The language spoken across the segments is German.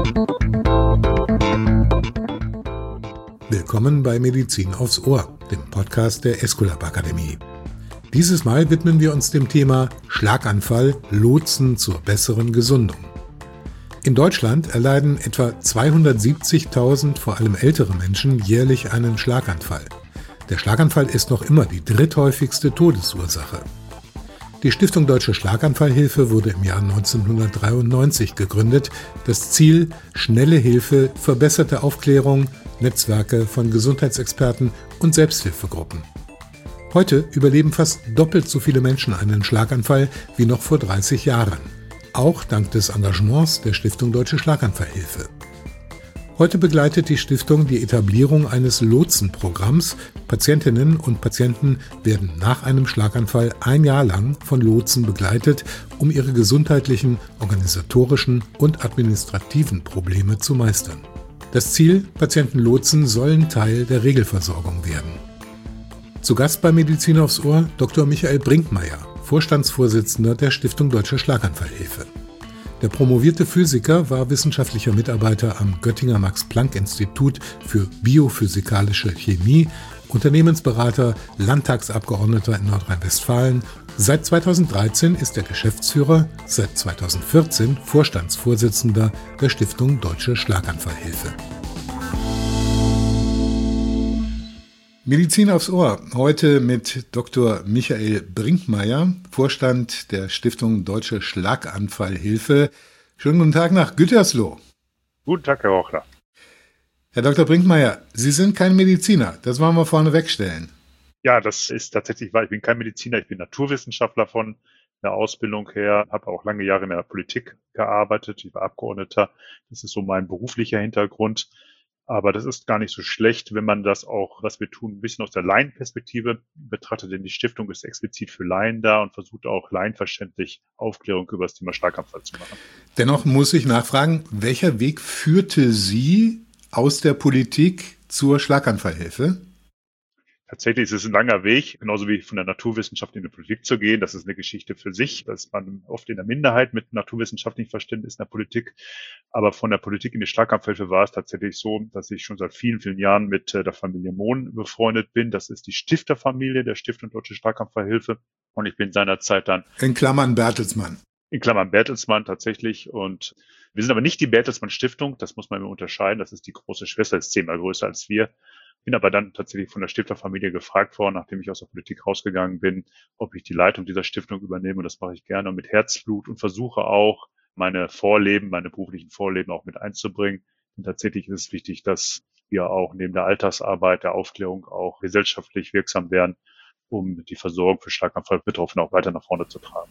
Willkommen bei Medizin aufs Ohr, dem Podcast der Esculap Akademie. Dieses Mal widmen wir uns dem Thema Schlaganfall, Lotsen zur besseren Gesundung. In Deutschland erleiden etwa 270.000 vor allem ältere Menschen jährlich einen Schlaganfall. Der Schlaganfall ist noch immer die dritthäufigste Todesursache. Die Stiftung Deutsche Schlaganfallhilfe wurde im Jahr 1993 gegründet. Das Ziel: schnelle Hilfe, verbesserte Aufklärung, Netzwerke von Gesundheitsexperten und Selbsthilfegruppen. Heute überleben fast doppelt so viele Menschen einen Schlaganfall wie noch vor 30 Jahren. Auch dank des Engagements der Stiftung Deutsche Schlaganfallhilfe. Heute begleitet die Stiftung die Etablierung eines Lotsenprogramms. Patientinnen und Patienten werden nach einem Schlaganfall ein Jahr lang von Lotsen begleitet, um ihre gesundheitlichen, organisatorischen und administrativen Probleme zu meistern. Das Ziel: Patientenlotsen sollen Teil der Regelversorgung werden. Zu Gast bei Medizin aufs Ohr Dr. Michael Brinkmeier, Vorstandsvorsitzender der Stiftung Deutsche Schlaganfallhilfe. Der promovierte Physiker war wissenschaftlicher Mitarbeiter am Göttinger Max-Planck-Institut für biophysikalische Chemie, Unternehmensberater, Landtagsabgeordneter in Nordrhein-Westfalen. Seit 2013 ist er Geschäftsführer, seit 2014 Vorstandsvorsitzender der Stiftung Deutsche Schlaganfallhilfe. Medizin aufs Ohr, heute mit Dr. Michael Brinkmeier, Vorstand der Stiftung Deutsche Schlaganfallhilfe. Schönen guten Tag nach Gütersloh. Guten Tag, Herr Rochler. Herr Dr. Brinkmeier, Sie sind kein Mediziner, das wollen wir vorne wegstellen. Ja, das ist tatsächlich wahr. Ich bin kein Mediziner, ich bin Naturwissenschaftler von der Ausbildung her, habe auch lange Jahre in der Politik gearbeitet, ich war Abgeordneter. Das ist so mein beruflicher Hintergrund. Aber das ist gar nicht so schlecht, wenn man das auch, was wir tun, ein bisschen aus der Laienperspektive betrachtet, denn die Stiftung ist explizit für Laien da und versucht auch laienverständlich Aufklärung über das Thema Schlaganfall zu machen. Dennoch muss ich nachfragen, welcher Weg führte Sie aus der Politik zur Schlaganfallhilfe? Tatsächlich ist es ein langer Weg, genauso wie von der Naturwissenschaft in die Politik zu gehen. Das ist eine Geschichte für sich. Da ist man oft in der Minderheit mit naturwissenschaftlichem Verständnis in der Politik. Aber von der Politik in die Schlaganfallhilfe war es tatsächlich so, dass ich schon seit vielen, vielen Jahren mit der Familie Mohn befreundet bin. Das ist die Stifterfamilie der Stiftung Deutsche Schlaganfallhilfe. Und ich bin seinerzeit dann... In Klammern Bertelsmann. In Klammern Bertelsmann tatsächlich. Und wir sind aber nicht die Bertelsmann Stiftung. Das muss man immer unterscheiden. Das ist die große Schwester, ist 10-mal größer als wir. Bin aber dann tatsächlich von der Stifterfamilie gefragt worden, nachdem ich aus der Politik rausgegangen bin, ob ich die Leitung dieser Stiftung übernehme. Und das mache ich gerne mit Herzblut und versuche auch, meine beruflichen Vorleben auch mit einzubringen. Und tatsächlich ist es wichtig, dass wir auch neben der Alltagsarbeit, der Aufklärung auch gesellschaftlich wirksam werden, um die Versorgung für Schlaganfallbetroffene auch weiter nach vorne zu tragen.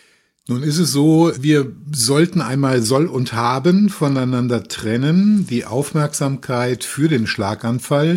Nun ist es so, wir sollten einmal Soll und Haben voneinander trennen. Die Aufmerksamkeit für den Schlaganfall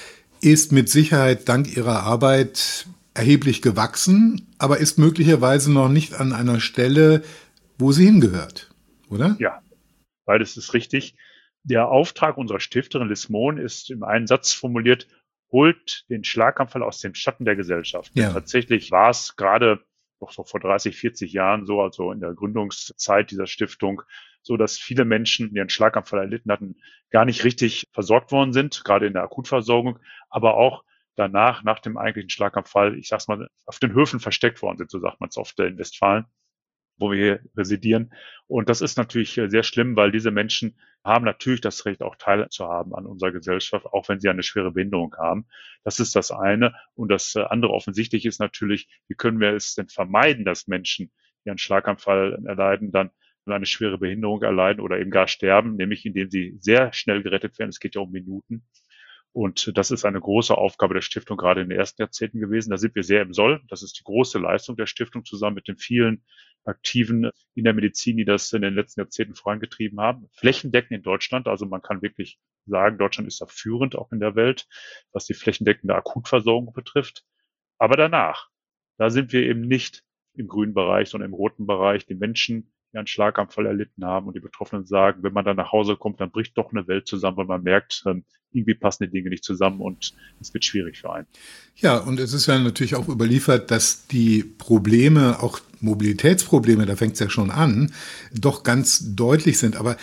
ist mit Sicherheit dank Ihrer Arbeit erheblich gewachsen, aber ist möglicherweise noch nicht an einer Stelle, wo sie hingehört, oder? Ja, beides ist richtig. Der Auftrag unserer Stifterin Liz Mohn ist in einem Satz formuliert: holt den Schlaganfall aus dem Schatten der Gesellschaft. Ja. Tatsächlich war es gerade noch so vor 30, 40 Jahren so, also in der Gründungszeit dieser Stiftung, so dass viele Menschen, die einen Schlaganfall erlitten hatten, gar nicht richtig versorgt worden sind, gerade in der Akutversorgung, aber auch danach, nach dem eigentlichen Schlaganfall, ich sag's mal, auf den Höfen versteckt worden sind, so sagt man es oft in Westfalen, wo wir hier residieren. Und das ist natürlich sehr schlimm, weil diese Menschen haben natürlich das Recht, auch teilzuhaben an unserer Gesellschaft, auch wenn sie eine schwere Behinderung haben. Das ist das eine. Und das andere offensichtlich ist natürlich, wie können wir es denn vermeiden, dass Menschen, die einen Schlaganfall erleiden, dann eine schwere Behinderung erleiden oder eben gar sterben, nämlich indem sie sehr schnell gerettet werden. Es geht ja um Minuten. Und das ist eine große Aufgabe der Stiftung gerade in den ersten Jahrzehnten gewesen. Da sind wir sehr im Soll. Das ist die große Leistung der Stiftung zusammen mit den vielen Aktiven in der Medizin, die das in den letzten Jahrzehnten vorangetrieben haben. Flächendeckend in Deutschland. Also man kann wirklich sagen, Deutschland ist da führend auch in der Welt, was die flächendeckende Akutversorgung betrifft. Aber danach, da sind wir eben nicht im grünen Bereich, sondern im roten Bereich. Die Menschen, die einen Schlaganfall erlitten haben und die Betroffenen sagen, wenn man dann nach Hause kommt, dann bricht doch eine Welt zusammen, weil man merkt, irgendwie passen die Dinge nicht zusammen und es wird schwierig für einen. Ja, und es ist ja natürlich auch überliefert, dass die Probleme, auch Mobilitätsprobleme, da fängt es ja schon an, doch ganz deutlich sind. Aber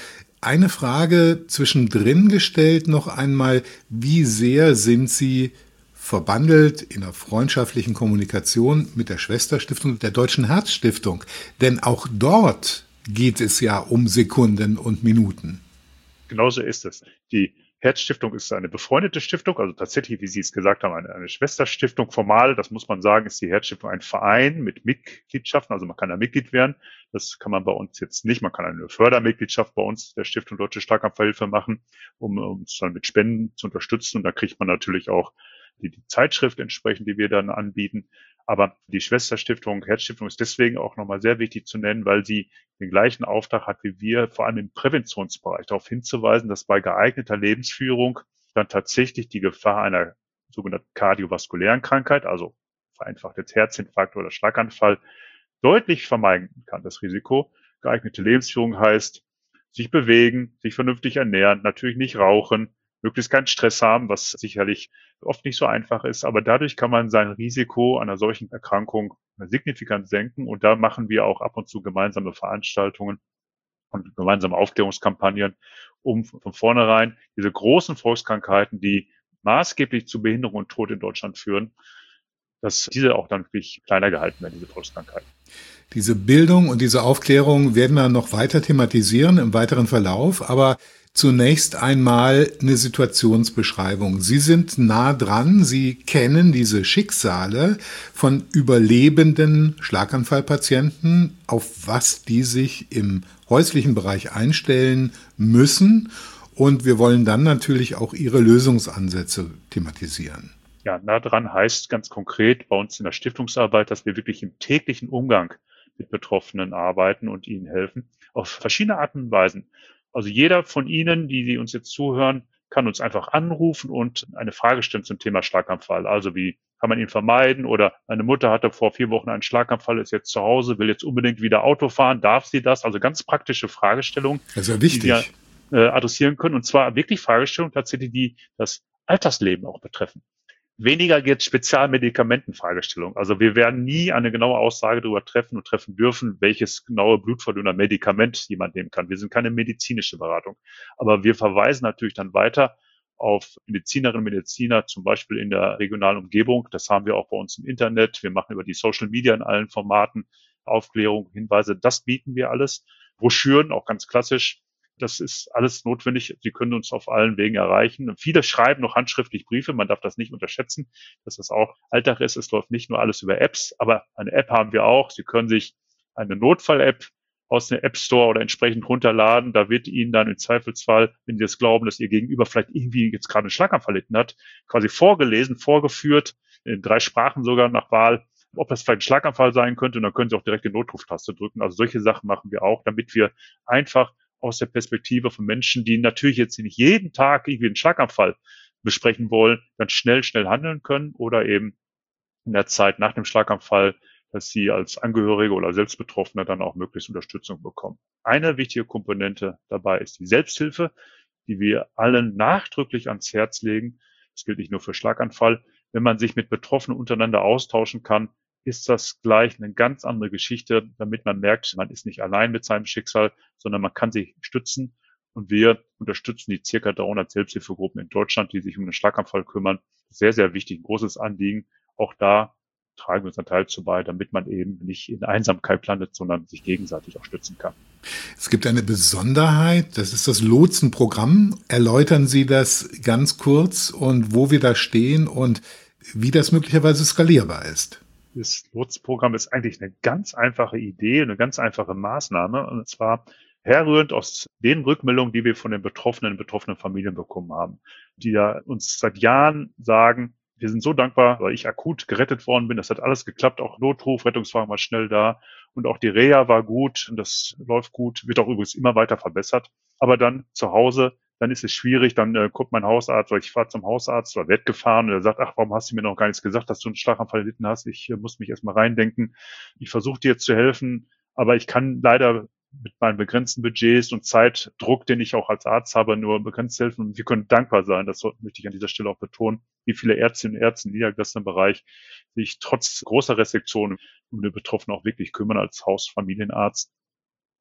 Eine Frage zwischendrin gestellt noch einmal, wie sehr sind Sie verbandelt in einer freundschaftlichen Kommunikation mit der Schwesterstiftung der Deutschen Herzstiftung? Denn auch dort geht es ja um Sekunden und Minuten. Genauso ist es. Die Herzstiftung ist eine befreundete Stiftung, also tatsächlich, wie Sie es gesagt haben, eine Schwesterstiftung. Formal, das muss man sagen, ist die Herzstiftung ein Verein mit Mitgliedschaften, also man kann da Mitglied werden. Das kann man bei uns jetzt nicht. Man kann eine Fördermitgliedschaft bei uns der Stiftung Deutsche Schlaganfallhilfe machen, um uns dann mit Spenden zu unterstützen. Und da kriegt man natürlich auch die Zeitschrift entsprechend, die wir dann anbieten. Aber die Schwesterstiftung, Herzstiftung ist deswegen auch nochmal sehr wichtig zu nennen, weil sie den gleichen Auftrag hat wie wir, vor allem im Präventionsbereich, darauf hinzuweisen, dass bei geeigneter Lebensführung dann tatsächlich die Gefahr einer sogenannten kardiovaskulären Krankheit, also vereinfacht jetzt Herzinfarkt oder Schlaganfall, deutlich vermeiden kann. Das Risiko. Geeignete Lebensführung heißt, sich bewegen, sich vernünftig ernähren, natürlich nicht rauchen, möglichst keinen Stress haben, was sicherlich oft nicht so einfach ist. Aber dadurch kann man sein Risiko einer solchen Erkrankung signifikant senken. Und da machen wir auch ab und zu gemeinsame Veranstaltungen und gemeinsame Aufklärungskampagnen, um von vornherein diese großen Volkskrankheiten, die maßgeblich zu Behinderung und Tod in Deutschland führen, dass diese auch dann wirklich kleiner gehalten werden, diese Volkskrankheiten. Diese Bildung und diese Aufklärung werden wir noch weiter thematisieren im weiteren Verlauf, aber zunächst einmal eine Situationsbeschreibung. Sie sind nah dran, Sie kennen diese Schicksale von überlebenden Schlaganfallpatienten, auf was die sich im häuslichen Bereich einstellen müssen. Und wir wollen dann natürlich auch Ihre Lösungsansätze thematisieren. Ja, nah dran heißt ganz konkret bei uns in der Stiftungsarbeit, dass wir wirklich im täglichen Umgang mit Betroffenen arbeiten und ihnen helfen, auf verschiedene Arten und Weisen. Also jeder von Ihnen, die uns jetzt zuhören, kann uns einfach anrufen und eine Frage stellen zum Thema Schlaganfall. Also wie kann man ihn vermeiden? Oder meine Mutter hatte vor 4 Wochen einen Schlaganfall, ist jetzt zu Hause, will jetzt unbedingt wieder Auto fahren. Darf sie das? Also ganz praktische Fragestellungen, das ist ja wichtig, die wir adressieren können. Und zwar wirklich Fragestellungen tatsächlich, die das Alltagsleben auch betreffen. Weniger jetzt Spezialmedikamentenfragestellung. Also wir werden nie eine genaue Aussage darüber treffen und treffen dürfen, welches genaue Blutverdünner-Medikament jemand nehmen kann. Wir sind keine medizinische Beratung. Aber wir verweisen natürlich dann weiter auf Medizinerinnen und Mediziner, zum Beispiel in der regionalen Umgebung. Das haben wir auch bei uns im Internet. Wir machen über die Social Media in allen Formaten Aufklärung, Hinweise. Das bieten wir alles. Broschüren, auch ganz klassisch. Das ist alles notwendig. Sie können uns auf allen Wegen erreichen. Und viele schreiben noch handschriftlich Briefe. Man darf das nicht unterschätzen, dass das auch Alltag ist. Es läuft nicht nur alles über Apps, aber eine App haben wir auch. Sie können sich eine Notfall-App aus dem App Store oder entsprechend runterladen. Da wird Ihnen dann im Zweifelsfall, wenn Sie das glauben, dass Ihr Gegenüber vielleicht irgendwie jetzt gerade einen Schlaganfall erlitten hat, quasi vorgelesen, vorgeführt, in 3 Sprachen sogar nach Wahl, ob das vielleicht ein Schlaganfall sein könnte. Und dann können Sie auch direkt die Notruftaste drücken. Also solche Sachen machen wir auch, damit wir einfach aus der Perspektive von Menschen, die natürlich jetzt nicht jeden Tag irgendwie einen Schlaganfall besprechen wollen, dann schnell handeln können oder eben in der Zeit nach dem Schlaganfall, dass sie als Angehörige oder Selbstbetroffene dann auch möglichst Unterstützung bekommen. Eine wichtige Komponente dabei ist die Selbsthilfe, die wir allen nachdrücklich ans Herz legen. Das gilt nicht nur für Schlaganfall. Wenn man sich mit Betroffenen untereinander austauschen kann, ist das gleich eine ganz andere Geschichte, damit man merkt, man ist nicht allein mit seinem Schicksal, sondern man kann sich stützen. Und wir unterstützen die ca. 300 Selbsthilfegruppen in Deutschland, die sich um den Schlaganfall kümmern. Sehr, sehr wichtig, großes Anliegen. Auch da tragen wir unseren Teil zu bei, damit man eben nicht in Einsamkeit landet, sondern sich gegenseitig auch stützen kann. Es gibt eine Besonderheit, das ist das Lotsenprogramm. Erläutern Sie das ganz kurz und wo wir da stehen und wie das möglicherweise skalierbar ist. Das Lotsenprogramm ist eigentlich eine ganz einfache Idee, eine ganz einfache Maßnahme, und zwar herrührend aus den Rückmeldungen, die wir von den betroffenen Familien bekommen haben, die ja uns seit Jahren sagen, wir sind so dankbar, weil ich akut gerettet worden bin. Das hat alles geklappt, auch Notruf, Rettungswagen war schnell da und auch die Reha war gut und das läuft gut, wird auch übrigens immer weiter verbessert. Aber dann zu Hause, dann ist es schwierig, dann kommt mein Hausarzt oder ich fahre zum Hausarzt oder werde gefahren und er sagt, ach, warum hast du mir noch gar nichts gesagt, dass du einen Schlaganfall erlitten hast? Ich muss mich erstmal reindenken. Ich versuche dir jetzt zu helfen, aber ich kann leider mit meinen begrenzten Budgets und Zeitdruck, den ich auch als Arzt habe, nur begrenzt helfen. Und wir können dankbar sein, das möchte ich an dieser Stelle auch betonen, wie viele Ärztinnen und Ärzte im niedergelassenen Bereich sich trotz großer Restriktionen um die Betroffenen auch wirklich kümmern als Hausfamilienarzt.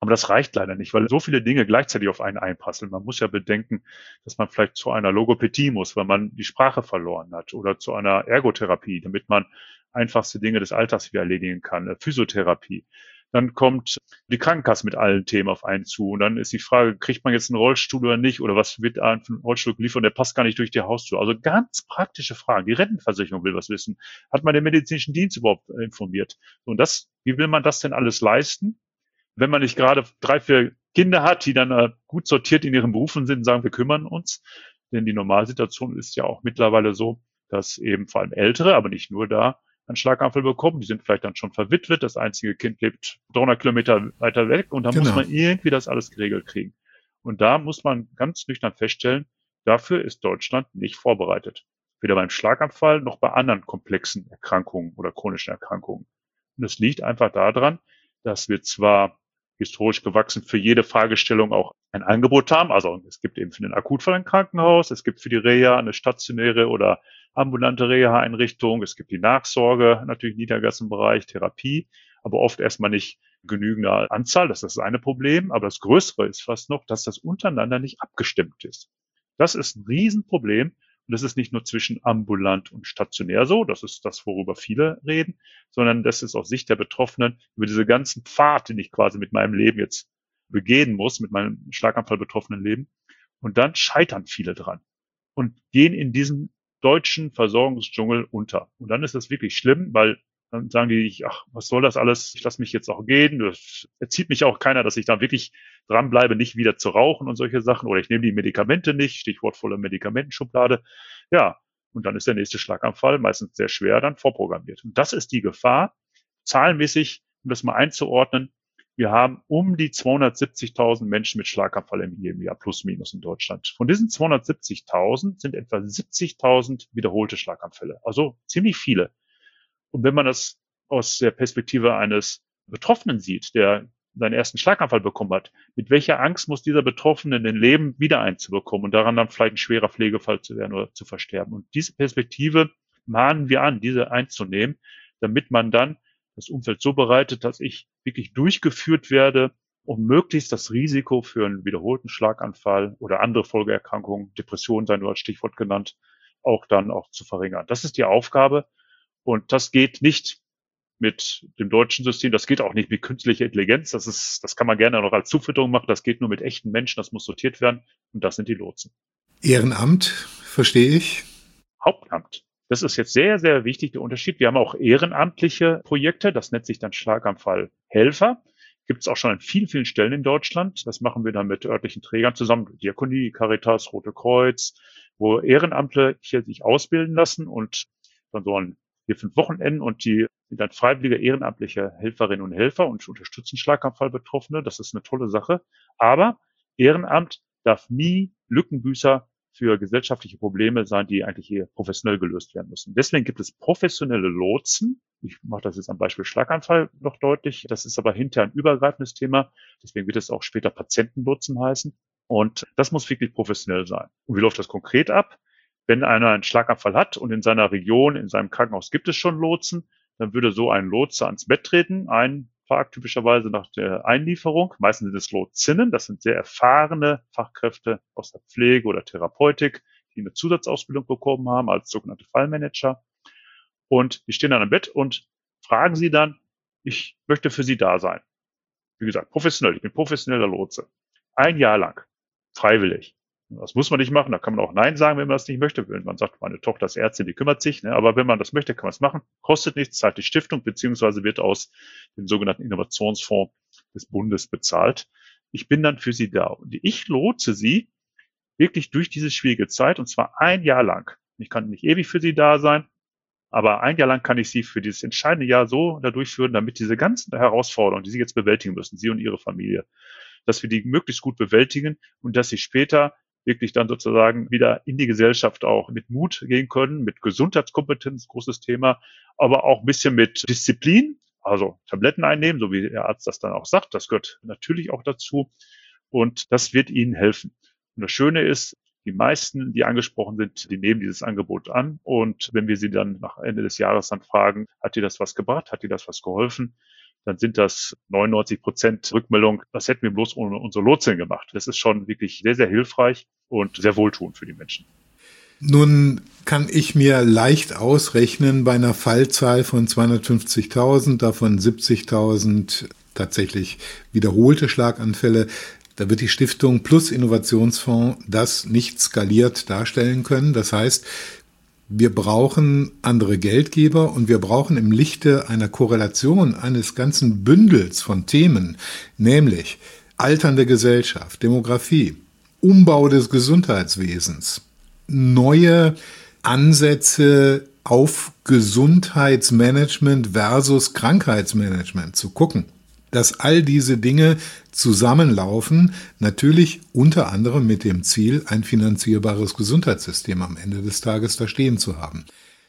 Aber das reicht leider nicht, weil so viele Dinge gleichzeitig auf einen einprasseln. Man muss ja bedenken, dass man vielleicht zu einer Logopädie muss, weil man die Sprache verloren hat, oder zu einer Ergotherapie, damit man einfachste Dinge des Alltags wieder erledigen kann, Physiotherapie. Dann kommt die Krankenkasse mit allen Themen auf einen zu. Und dann ist die Frage, kriegt man jetzt einen Rollstuhl oder nicht? Oder was wird einem für einen Rollstuhl geliefert? Und der passt gar nicht durch die Haustür. Also ganz praktische Fragen. Die Rentenversicherung will was wissen. Hat man den medizinischen Dienst überhaupt informiert? Und wie will man das denn alles leisten, wenn man nicht gerade 3, 4 Kinder hat, die dann gut sortiert in ihren Berufen sind und sagen, wir kümmern uns? Denn die Normalsituation ist ja auch mittlerweile so, dass eben vor allem Ältere, aber nicht nur da, einen Schlaganfall bekommen. Die sind vielleicht dann schon verwitwet. Das einzige Kind lebt 300 Kilometer weiter weg und dann muss man irgendwie das alles geregelt kriegen. Und da muss man ganz nüchtern feststellen, dafür ist Deutschland nicht vorbereitet. Weder beim Schlaganfall noch bei anderen komplexen Erkrankungen oder chronischen Erkrankungen. Und es liegt einfach daran, dass wir zwar historisch gewachsen für jede Fragestellung auch ein Angebot haben. Also es gibt eben für den Akutfall ein Krankenhaus, es gibt für die Reha eine stationäre oder ambulante Reha-Einrichtung, es gibt die Nachsorge, natürlich im niedergelassenen Bereich, Therapie, aber oft erstmal nicht genügende Anzahl. Das ist das eine Problem. Aber das Größere ist fast noch, dass das untereinander nicht abgestimmt ist. Das ist ein Riesenproblem. Und das ist nicht nur zwischen ambulant und stationär so, das ist das, worüber viele reden, sondern das ist aus Sicht der Betroffenen über diese ganzen Pfad, den ich quasi mit meinem Leben jetzt begehen muss, mit meinem Schlaganfall betroffenen Leben. Und dann scheitern viele dran und gehen in diesem deutschen Versorgungsdschungel unter. Und dann ist das wirklich schlimm, weil dann sagen die, ach, was soll das alles? Ich lasse mich jetzt auch gehen. Das erzieht mich auch keiner, dass ich da wirklich dranbleibe, nicht wieder zu rauchen und solche Sachen. Oder ich nehme die Medikamente nicht, Stichwort volle Medikamentenschublade. Ja, und dann ist der nächste Schlaganfall meistens sehr schwer dann vorprogrammiert. Und das ist die Gefahr. Zahlenmäßig, um das mal einzuordnen, wir haben um die 270.000 Menschen mit Schlaganfall in jedem Jahr, plus minus in Deutschland. Von diesen 270.000 sind etwa 70.000 wiederholte Schlaganfälle. Also ziemlich viele. Und wenn man das aus der Perspektive eines Betroffenen sieht, der seinen ersten Schlaganfall bekommen hat, mit welcher Angst muss dieser Betroffene in den Leben wieder einzubekommen und daran dann vielleicht ein schwerer Pflegefall zu werden oder zu versterben. Und diese Perspektive mahnen wir an, diese einzunehmen, damit man dann das Umfeld so bereitet, dass ich wirklich durchgeführt werde, um möglichst das Risiko für einen wiederholten Schlaganfall oder andere Folgeerkrankungen, Depressionen sei nur als Stichwort genannt, auch zu verringern. Das ist die Aufgabe. Und das geht nicht mit dem deutschen System, das geht auch nicht mit künstlicher Intelligenz. Das kann man gerne noch als Zufütterung machen. Das geht nur mit echten Menschen, das muss sortiert werden. Und das sind die Lotsen. Ehrenamt, verstehe ich. Hauptamt. Das ist jetzt sehr, sehr wichtig, der Unterschied. Wir haben auch ehrenamtliche Projekte. Das nennt sich dann Schlaganfallhelfer. Gibt es auch schon an vielen, vielen Stellen in Deutschland. Das machen wir dann mit örtlichen Trägern zusammen. Diakonie, Caritas, Rote Kreuz, wo Ehrenamtliche sich ausbilden lassen und dann so ein 4, 5 Wochenenden und die sind dann freiwillige ehrenamtliche Helferinnen und Helfer und unterstützen Schlaganfallbetroffene. Das ist eine tolle Sache. Aber Ehrenamt darf nie Lückenbüßer für gesellschaftliche Probleme sein, die eigentlich hier professionell gelöst werden müssen. Deswegen gibt es professionelle Lotsen. Ich mache das jetzt am Beispiel Schlaganfall noch deutlich. Das ist aber hinterher ein übergreifendes Thema. Deswegen wird es auch später Patientenlotsen heißen. Und das muss wirklich professionell sein. Und wie läuft das konkret ab? Wenn einer einen Schlaganfall hat und in seiner Region, in seinem Krankenhaus gibt es schon Lotsen, dann würde so ein Lotse ans Bett treten, ein Tag typischerweise nach der Einlieferung. Meistens sind es Lotsinnen, das sind sehr erfahrene Fachkräfte aus der Pflege oder Therapeutik, die eine Zusatzausbildung bekommen haben als sogenannte Fallmanager. Und die stehen dann am Bett und fragen sie dann, ich möchte für Sie da sein. Wie gesagt, professionell, ich bin professioneller Lotse. 1 Jahr lang, freiwillig. Das muss man nicht machen, da kann man auch Nein sagen, wenn man das nicht möchte. Wenn man sagt, meine Tochter ist Ärztin, die kümmert sich, ne? Aber wenn man das möchte, kann man es machen. Kostet nichts, zahlt die Stiftung, beziehungsweise wird aus dem sogenannten Innovationsfonds des Bundes bezahlt. Ich bin dann für Sie da. Und ich lotse Sie wirklich durch diese schwierige Zeit, und zwar 1 Jahr lang. Ich kann nicht ewig für Sie da sein, aber 1 Jahr lang kann ich Sie für dieses entscheidende Jahr so da durchführen, damit diese ganzen Herausforderungen, die Sie jetzt bewältigen müssen, Sie und Ihre Familie, dass wir die möglichst gut bewältigen und dass Sie später wirklich dann sozusagen wieder in die Gesellschaft auch mit Mut gehen können, mit Gesundheitskompetenz, großes Thema, aber auch ein bisschen mit Disziplin, also Tabletten einnehmen, so wie der Arzt das dann auch sagt, das gehört natürlich auch dazu und das wird Ihnen helfen. Und das Schöne ist, die meisten, die angesprochen sind, die nehmen dieses Angebot an und wenn wir sie dann nach Ende des Jahres dann fragen, hat dir das was gebracht, hat dir das was geholfen, dann sind das 99% Rückmeldung. Das hätten wir bloß ohne unsere Lotsin gemacht. Das ist schon wirklich sehr, sehr hilfreich und sehr wohltuend für die Menschen. Nun kann ich mir leicht ausrechnen, bei einer Fallzahl von 250.000, davon 70.000 tatsächlich wiederholte Schlaganfälle, da wird die Stiftung plus Innovationsfonds das nicht skaliert darstellen können. Das heißt, wir brauchen andere Geldgeber und wir brauchen im Lichte einer Korrelation eines ganzen Bündels von Themen, nämlich alternde Gesellschaft, Demografie, Umbau des Gesundheitswesens, neue Ansätze auf Gesundheitsmanagement versus Krankheitsmanagement zu gucken, dass all diese Dinge zusammenlaufen, natürlich unter anderem mit dem Ziel, ein finanzierbares Gesundheitssystem am Ende des Tages da stehen zu haben.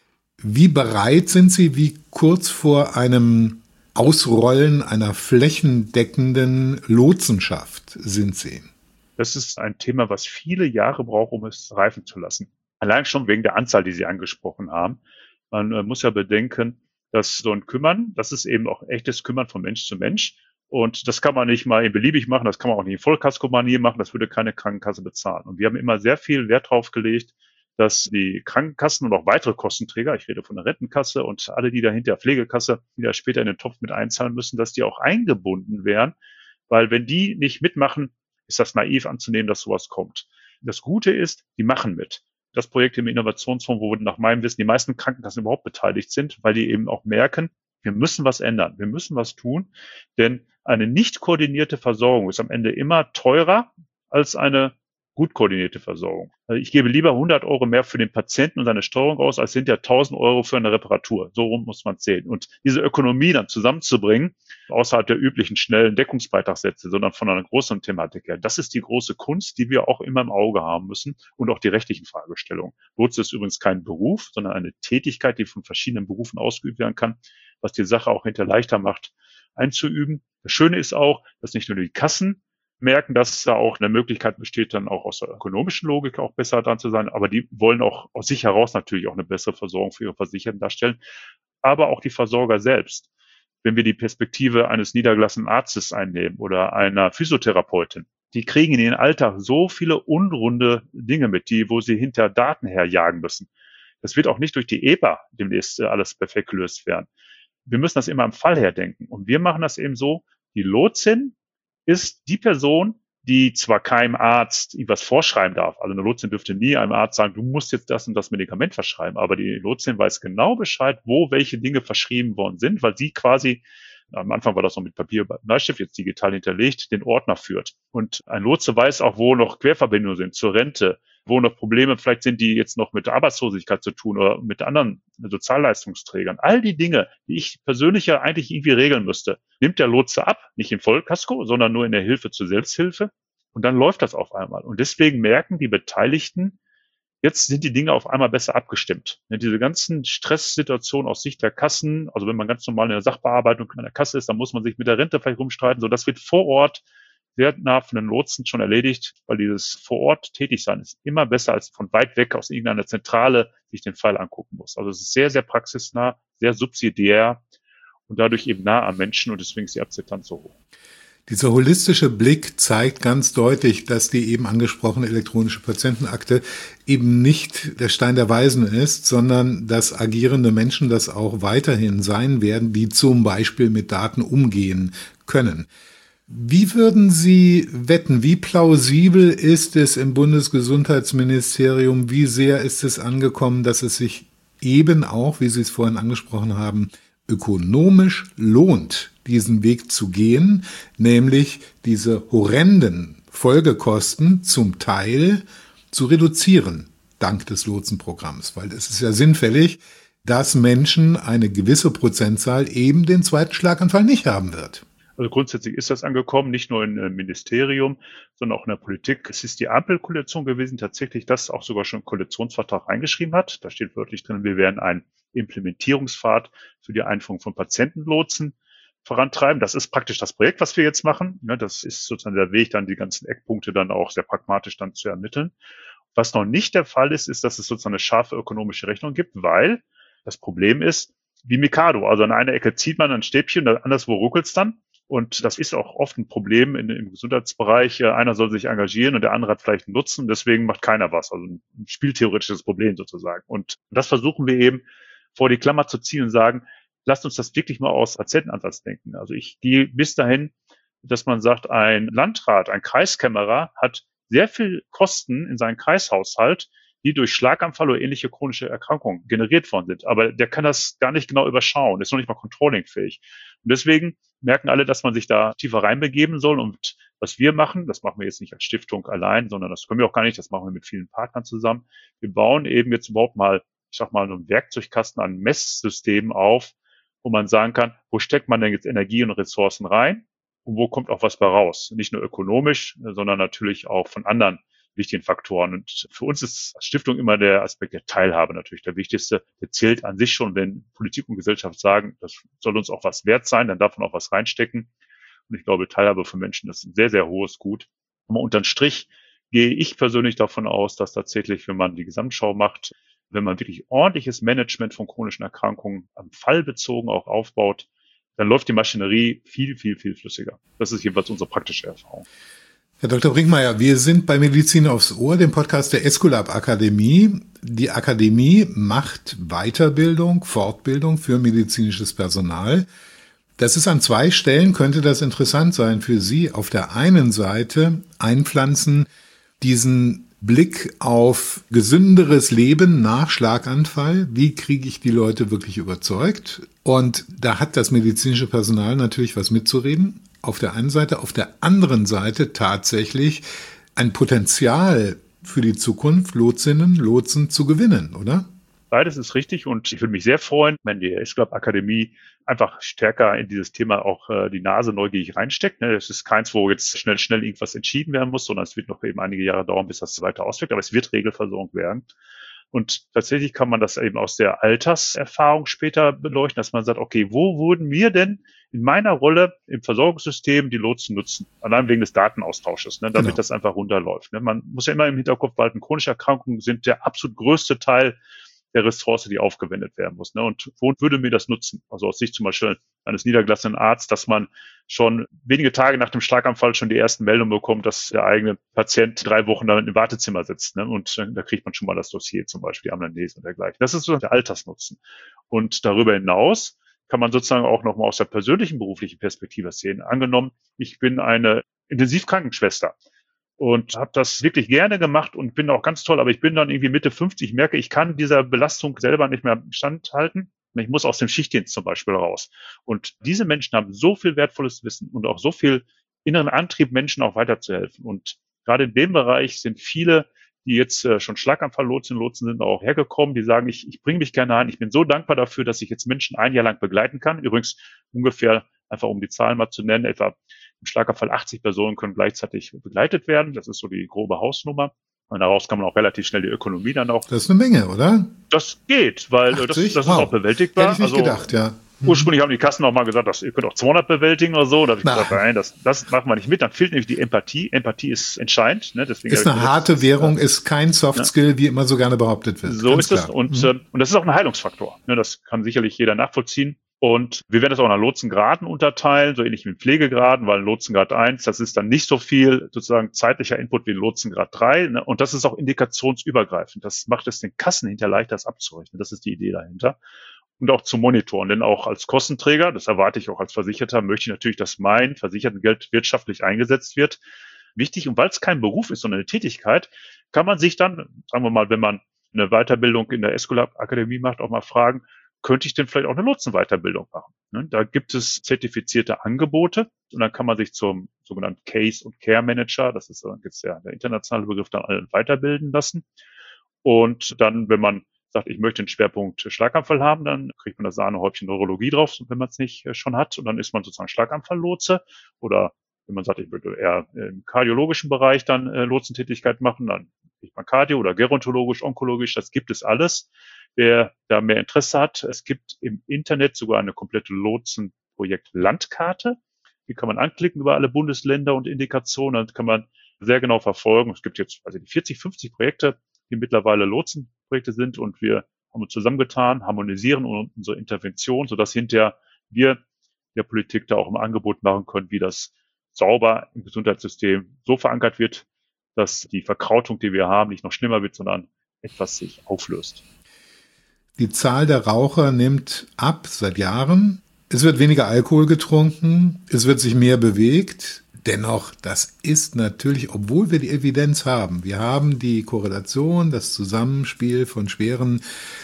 Wie bereit sind Sie, wie kurz vor einem Ausrollen einer flächendeckenden Lotsenschaft sind Sie? Das ist ein Thema, was viele Jahre braucht, um es reifen zu lassen. Allein schon wegen der Anzahl, die Sie angesprochen haben. Man muss ja bedenken, dass so ein Kümmern, das ist eben auch echtes Kümmern von Mensch zu Mensch. Und das kann man nicht mal beliebig machen, das kann man auch nicht in Vollkasko-Manier machen, das würde keine Krankenkasse bezahlen. Und wir haben immer sehr viel Wert drauf gelegt, dass die Krankenkassen und auch weitere Kostenträger, ich rede von der Rentenkasse und alle, die dahinter Pflegekasse, die da später in den Topf mit einzahlen müssen, dass die auch eingebunden werden. Weil wenn die nicht mitmachen, ist das naiv anzunehmen, dass sowas kommt. Das Gute ist, die machen mit. Das Projekt im Innovationsfonds, wo nach meinem Wissen die meisten Krankenkassen überhaupt beteiligt sind, weil die eben auch merken, wir müssen was ändern, wir müssen was tun, denn eine nicht koordinierte Versorgung ist am Ende immer teurer als eine gut koordinierte Versorgung. Also ich gebe lieber 100 Euro mehr für den Patienten und seine Steuerung aus, als hinterher 1.000 Euro für eine Reparatur. So rum muss man sehen. Und diese Ökonomie dann zusammenzubringen, außerhalb der üblichen schnellen Deckungsbeitragssätze, sondern von einer großen Thematik her, das ist die große Kunst, die wir auch immer im Auge haben müssen und auch die rechtlichen Fragestellungen. Lotse ist übrigens kein Beruf, sondern eine Tätigkeit, die von verschiedenen Berufen ausgeübt werden kann, was die Sache auch hinterher leichter macht, einzuüben. Das Schöne ist auch, dass nicht nur die Kassen merken, dass da auch eine Möglichkeit besteht, dann auch aus der ökonomischen Logik auch besser dran zu sein. Aber die wollen auch aus sich heraus natürlich auch eine bessere Versorgung für ihre Versicherten darstellen. Aber auch die Versorger selbst. Wenn wir die Perspektive eines niedergelassenen Arztes einnehmen oder einer Physiotherapeutin, die kriegen in ihren Alltag so viele unrunde Dinge mit, wo sie hinter Daten herjagen müssen. Das wird auch nicht durch die EBA demnächst alles perfekt gelöst werden. Wir müssen das immer im Fall her denken. Und wir machen das eben so, die Lotsin ist die Person, die zwar keinem Arzt was vorschreiben darf. Also eine Lotsin dürfte nie einem Arzt sagen, du musst jetzt das und das Medikament verschreiben. Aber die Lotsin weiß genau Bescheid, wo welche Dinge verschrieben worden sind, weil sie quasi, am Anfang war das noch mit Papier und Bleistift, jetzt digital hinterlegt, den Ordner führt. Und ein Lotse weiß auch, wo noch Querverbindungen sind zur Rente, wo noch Probleme vielleicht sind, die jetzt noch mit Arbeitslosigkeit zu tun oder mit anderen Sozialleistungsträgern. All die Dinge, die ich persönlich ja eigentlich irgendwie regeln müsste, nimmt der Lotse ab, nicht im Vollkasko, sondern nur in der Hilfe zur Selbsthilfe. Und dann läuft das auf einmal. Und deswegen merken die Beteiligten, jetzt sind die Dinge auf einmal besser abgestimmt. Diese ganzen Stresssituationen aus Sicht der Kassen, also wenn man ganz normal in der Sachbearbeitung in der Kasse ist, dann muss man sich mit der Rente vielleicht rumstreiten. So, das wird vor Ort sehr nah von den Lotsen schon erledigt, weil dieses vor Ort tätig sein ist immer besser als von weit weg aus irgendeiner Zentrale sich den Fall angucken muss. Also es ist sehr, sehr praxisnah, sehr subsidiär und dadurch eben nah am Menschen und deswegen ist die Akzeptanz so hoch. Dieser holistische Blick zeigt ganz deutlich, dass die eben angesprochene elektronische Patientenakte eben nicht der Stein der Weisen ist, sondern dass agierende Menschen das auch weiterhin sein werden, die zum Beispiel mit Daten umgehen können. Wie würden Sie wetten, wie plausibel ist es im Bundesgesundheitsministerium, wie sehr ist es angekommen, dass es sich eben auch, wie Sie es vorhin angesprochen haben, ökonomisch lohnt, diesen Weg zu gehen, nämlich diese horrenden Folgekosten zum Teil zu reduzieren, dank des Lotsenprogramms, weil es ist ja sinnfällig, dass Menschen eine gewisse Prozentzahl eben den zweiten Schlaganfall nicht haben wird. Also grundsätzlich ist das angekommen, nicht nur im Ministerium, sondern auch in der Politik. Es ist die Ampelkoalition gewesen, tatsächlich das auch sogar schon im Koalitionsvertrag reingeschrieben hat. Da steht wörtlich drin, wir werden einen Implementierungspfad für die Einführung von Patientenlotsen vorantreiben. Das ist praktisch das Projekt, was wir jetzt machen. Das ist sozusagen der Weg, dann die ganzen Eckpunkte dann auch sehr pragmatisch dann zu ermitteln. Was noch nicht der Fall ist, ist, dass es sozusagen eine scharfe ökonomische Rechnung gibt, weil das Problem ist, wie Mikado. Also an einer Ecke zieht man ein Stäbchen, anderswo ruckelt es dann. Und das ist auch oft ein Problem im Gesundheitsbereich. Einer soll sich engagieren und der andere hat vielleicht einen Nutzen. Deswegen macht keiner was. Also ein spieltheoretisches Problem sozusagen. Und das versuchen wir eben vor die Klammer zu ziehen und sagen, lasst uns das wirklich mal aus Patientenansatz denken. Also ich gehe bis dahin, dass man sagt, ein Landrat, ein Kreiskämmerer hat sehr viel Kosten in seinen Kreishaushalt, die durch Schlaganfall oder ähnliche chronische Erkrankungen generiert worden sind. Aber der kann das gar nicht genau überschauen, ist noch nicht mal controllingfähig. Und deswegen merken alle, dass man sich da tiefer reinbegeben soll. Und was wir machen, das machen wir jetzt nicht als Stiftung allein, sondern das können wir auch gar nicht, das machen wir mit vielen Partnern zusammen. Wir bauen eben jetzt überhaupt mal, ich sag mal, so einen Werkzeugkasten an Messsystemen auf, wo man sagen kann, wo steckt man denn jetzt Energie und Ressourcen rein und wo kommt auch was bei raus? Nicht nur ökonomisch, sondern natürlich auch von anderen wichtigen Faktoren. Und für uns ist als Stiftung immer der Aspekt der Teilhabe natürlich der wichtigste. Der zählt an sich schon, wenn Politik und Gesellschaft sagen, das soll uns auch was wert sein, dann darf man auch was reinstecken. Und ich glaube, Teilhabe für Menschen ist ein sehr, sehr hohes Gut. Aber unterm Strich gehe ich persönlich davon aus, dass tatsächlich, wenn man die Gesamtschau macht, wenn man wirklich ordentliches Management von chronischen Erkrankungen am Fall bezogen auch aufbaut, dann läuft die Maschinerie viel, viel, viel flüssiger. Das ist jedenfalls unsere praktische Erfahrung. Herr Dr. Brinkmeier, wir sind bei Medizin aufs Ohr, dem Podcast der Esculap Akademie. Die Akademie macht Weiterbildung, Fortbildung für medizinisches Personal. Das ist an 2 Stellen, könnte das interessant sein für Sie. Auf der einen Seite einpflanzen diesen Blick auf gesünderes Leben nach Schlaganfall. Wie kriege ich die Leute wirklich überzeugt? Und da hat das medizinische Personal natürlich was mitzureden. Auf der einen Seite, auf der anderen Seite tatsächlich ein Potenzial für die Zukunft, Lotsinnen, Lotsen zu gewinnen, oder? Beides ist richtig und ich würde mich sehr freuen, wenn die Esculap Akademie einfach stärker in dieses Thema auch die Nase neugierig reinsteckt. Es ist keins, wo jetzt schnell irgendwas entschieden werden muss, sondern es wird noch eben einige Jahre dauern, bis das weiter auswirkt, aber es wird Regelversorgung werden. Und tatsächlich kann man das eben aus der Alterserfahrung später beleuchten, dass man sagt, okay, wo wurden wir denn in meiner Rolle im Versorgungssystem die Lotsen nutzen? Allein wegen des Datenaustausches, damit das einfach runterläuft. Man muss ja immer im Hinterkopf behalten, chronische Erkrankungen sind der absolut größte Teil der Ressource, die aufgewendet werden muss. Und wo würde mir das nutzen? Also aus Sicht zum Beispiel eines niedergelassenen Arztes, dass man schon wenige Tage nach dem Schlaganfall schon die ersten Meldungen bekommt, dass der eigene Patient 3 Wochen damit im Wartezimmer sitzt. Und da kriegt man schon mal das Dossier, zum Beispiel die Anamnese und dergleichen. Das ist so der Altersnutzen. Und darüber hinaus kann man sozusagen auch nochmal aus der persönlichen beruflichen Perspektive sehen. Angenommen, ich bin eine Intensivkrankenschwester und habe das wirklich gerne gemacht und bin auch ganz toll, aber ich bin dann irgendwie Mitte 50, merke, ich kann dieser Belastung selber nicht mehr standhalten. Ich muss aus dem Schichtdienst zum Beispiel raus. Und diese Menschen haben so viel wertvolles Wissen und auch so viel inneren Antrieb, Menschen auch weiterzuhelfen. Und gerade in dem Bereich sind viele, die jetzt schon Schlaganfall-Lotsen sind, auch hergekommen, die sagen, ich bringe mich gerne ein. Ich bin so dankbar dafür, dass ich jetzt Menschen 1 Jahr lang begleiten kann. Übrigens ungefähr, einfach um die Zahlen mal zu nennen, etwa im Schlaganfall 80 Personen können gleichzeitig begleitet werden. Das ist so die grobe Hausnummer. Und daraus kann man auch relativ schnell die Ökonomie dann auch. Das ist eine Menge, oder? Das geht, weil 80? das ist auch bewältigbar. Hätte ich nicht gedacht, ja. Ursprünglich haben die Kassen auch mal gesagt, ihr könnt auch 200 bewältigen oder so. Da habe ich gesagt, nein, das machen wir nicht mit. Dann fehlt nämlich die Empathie. Empathie ist entscheidend. Deswegen ist eine harte Währung, ist kein Soft-Skill, wie immer so gerne behauptet wird. So ist es. Und das ist auch ein Heilungsfaktor. Das kann sicherlich jeder nachvollziehen. Und wir werden das auch nach Lotsengraden unterteilen, so ähnlich wie in Pflegegraden, weil Lotsengrad 1, das ist dann nicht so viel sozusagen zeitlicher Input wie Lotsengrad 3. Und das ist auch indikationsübergreifend. Das macht es den Kassen hinterher leichter, das abzurechnen. Das ist die Idee dahinter. Und auch zu monitoren. Denn auch als Kostenträger, das erwarte ich auch als Versicherter, möchte ich natürlich, dass mein Versichertengeld wirtschaftlich eingesetzt wird. Wichtig, und weil es kein Beruf ist, sondern eine Tätigkeit, kann man sich dann, sagen wir mal, wenn man eine Weiterbildung in der Esculap Akademie macht, auch mal fragen, könnte ich denn vielleicht auch eine Lotsenweiterbildung machen? Da gibt es zertifizierte Angebote und dann kann man sich zum sogenannten Case- und Care-Manager, das ist jetzt der internationale Begriff, dann weiterbilden lassen. Und dann, wenn man sagt, ich möchte einen Schwerpunkt Schlaganfall haben, dann kriegt man das Sahnehäubchen Neurologie drauf, wenn man es nicht schon hat. Und dann ist man sozusagen Schlaganfall-Lotse. Oder wenn man sagt, ich würde eher im kardiologischen Bereich dann Lotsentätigkeit machen, dann kriegt man Kardio oder gerontologisch, onkologisch, das gibt es alles. Wer da mehr Interesse hat, es gibt im Internet sogar eine komplette Lotsenprojekt-Landkarte. Die kann man anklicken über alle Bundesländer und Indikationen. Dann kann man sehr genau verfolgen. Es gibt jetzt 40, 50 Projekte, die mittlerweile Lotsenprojekte sind und wir haben uns zusammengetan, harmonisieren unsere Intervention, sodass hinterher wir der Politik da auch ein Angebot machen können, wie das sauber im Gesundheitssystem so verankert wird, dass die Verkrautung, die wir haben, nicht noch schlimmer wird, sondern etwas sich auflöst. Die Zahl der Raucher nimmt ab seit Jahren. Es wird weniger Alkohol getrunken, es wird sich mehr bewegt. Dennoch, das ist natürlich, obwohl wir die Evidenz haben, wir haben die Korrelation, das Zusammenspiel von schweren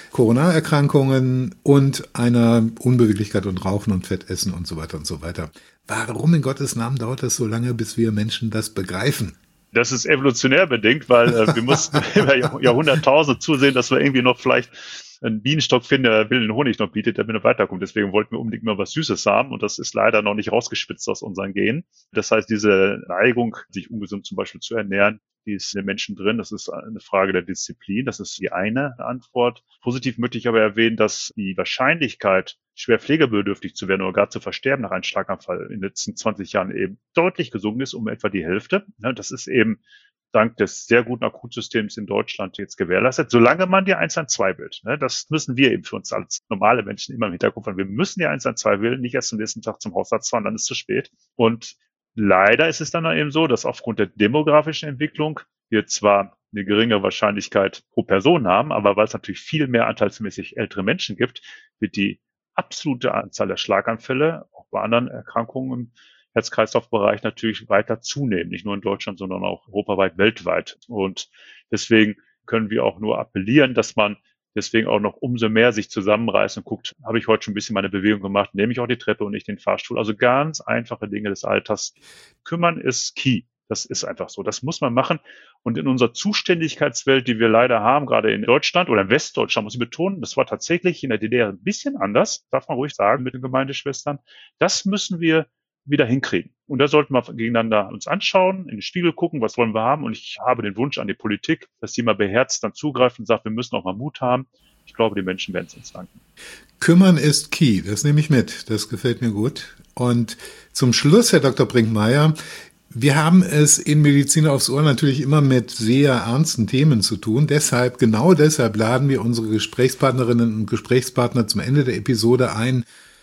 Corona-Erkrankungen und einer Unbeweglichkeit und Rauchen und Fettessen und so weiter und so weiter. Warum in Gottes Namen dauert das so lange, bis wir Menschen das begreifen? Das ist evolutionär bedingt, weil wir mussten über Jahrhunderttausende zusehen, dass wir irgendwie noch vielleicht einen Bienenstock finden, der wilden Honig noch bietet, damit er weiterkommt. Deswegen wollten wir unbedingt mal was Süßes haben und das ist leider noch nicht rausgespitzt aus unseren Genen. Das heißt, diese Neigung, sich ungesund zum Beispiel zu ernähren, die ist in den Menschen drin. Das ist eine Frage der Disziplin. Das ist die eine Antwort. Positiv möchte ich aber erwähnen, dass die Wahrscheinlichkeit, schwer pflegebedürftig zu werden oder gar zu versterben nach einem Schlaganfall in den letzten 20 Jahren eben deutlich gesunken ist, um etwa die Hälfte. Das ist eben dank des sehr guten Akutsystems in Deutschland jetzt gewährleistet, solange man die 112 wählt. Das müssen wir eben für uns als normale Menschen immer im Hinterkopf haben. Wir müssen die 112 wählen, nicht erst am nächsten Tag zum Hausarzt fahren, dann ist es zu spät. Und leider ist es dann eben so, dass aufgrund der demografischen Entwicklung wir zwar eine geringere Wahrscheinlichkeit pro Person haben, aber weil es natürlich viel mehr anteilsmäßig ältere Menschen gibt, wird die absolute Anzahl der Schlaganfälle, auch bei anderen Erkrankungen im Herz-Kreislauf-Bereich natürlich weiter zunehmen, nicht nur in Deutschland, sondern auch europaweit, weltweit. Und deswegen können wir auch nur appellieren, dass man deswegen auch noch umso mehr sich zusammenreißt und guckt, habe ich heute schon ein bisschen meine Bewegung gemacht, nehme ich auch die Treppe und nicht den Fahrstuhl. Also ganz einfache Dinge des Alters. Kümmern ist key. Das ist einfach so. Das muss man machen. Und in unserer Zuständigkeitswelt, die wir leider haben, gerade in Deutschland oder in Westdeutschland, muss ich betonen, das war tatsächlich in der DDR ein bisschen anders, darf man ruhig sagen, mit den Gemeindeschwestern. Das müssen wir wieder hinkriegen. Und da sollten wir gegeneinander uns anschauen, in den Spiegel gucken, was wollen wir haben. Und ich habe den Wunsch an die Politik, dass die mal beherzt dann zugreift und sagt, wir müssen auch mal Mut haben. Ich glaube, die Menschen werden es uns danken. Kümmern ist key, das nehme ich mit. Das gefällt mir gut. Und zum Schluss, Herr Dr. Brinkmeyer, wir haben es in Medizin aufs Ohr natürlich immer mit sehr ernsten Themen zu tun. Genau deshalb laden wir unsere Gesprächspartnerinnen und Gesprächspartner zum Ende der Episode ein,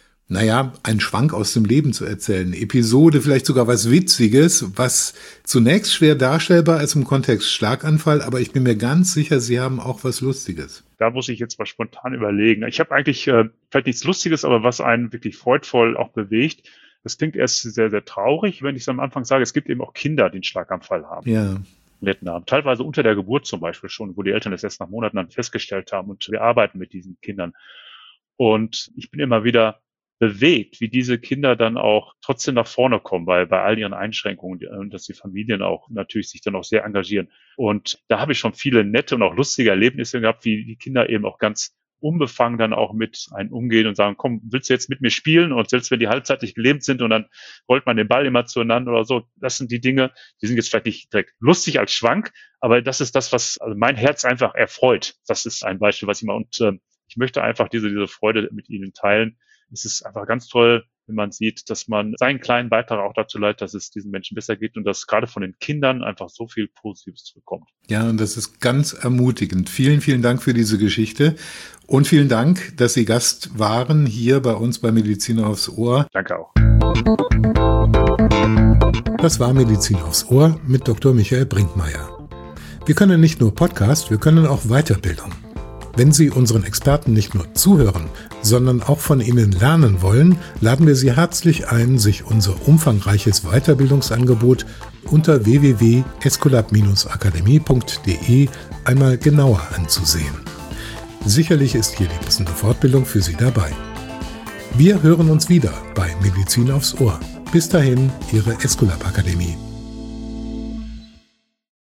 einen Schwank aus dem Leben zu erzählen. Eine Episode, vielleicht sogar was Witziges, was zunächst schwer darstellbar ist im Kontext Schlaganfall, aber ich bin mir ganz sicher, Sie haben auch was Lustiges. Da muss ich jetzt mal spontan überlegen. Ich habe eigentlich vielleicht nichts Lustiges, aber was einen wirklich freudvoll auch bewegt. Das klingt erst sehr, sehr traurig, wenn ich es am Anfang sage. Es gibt eben auch Kinder, die einen Schlaganfall haben. Ja. Teilweise unter der Geburt zum Beispiel schon, wo die Eltern das erst nach Monaten dann festgestellt haben. Und wir arbeiten mit diesen Kindern. Und ich bin immer wieder bewegt, wie diese Kinder dann auch trotzdem nach vorne kommen, weil bei all ihren Einschränkungen und dass die Familien auch natürlich sich dann auch sehr engagieren. Und da habe ich schon viele nette und auch lustige Erlebnisse gehabt, wie die Kinder eben auch ganz unbefangen dann auch mit einem umgehen und sagen, komm, willst du jetzt mit mir spielen? Und selbst wenn die halbzeitig gelähmt sind und dann rollt man den Ball immer zueinander oder so, das sind die Dinge, die sind jetzt vielleicht nicht direkt lustig als Schwank, aber das ist das, was mein Herz einfach erfreut. Das ist ein Beispiel, was ich mal, und ich möchte einfach diese Freude mit Ihnen teilen. Es ist einfach ganz toll, wenn man sieht, dass man seinen kleinen Beitrag auch dazu leistet, dass es diesen Menschen besser geht und dass gerade von den Kindern einfach so viel Positives zurückkommt. Ja, und das ist ganz ermutigend. Vielen, vielen Dank für diese Geschichte und vielen Dank, dass Sie Gast waren hier bei uns bei Medizin aufs Ohr. Danke auch. Das war Medizin aufs Ohr mit Dr. Michael Brinkmeyer. Wir können nicht nur Podcast, wir können auch Weiterbildung. Wenn Sie unseren Experten nicht nur zuhören, sondern auch von ihnen lernen wollen, laden wir Sie herzlich ein, sich unser umfangreiches Weiterbildungsangebot unter www.escolab-akademie.de einmal genauer anzusehen. Sicherlich ist hier die passende Fortbildung für Sie dabei. Wir hören uns wieder bei Medizin aufs Ohr. Bis dahin, Ihre Escolab Akademie.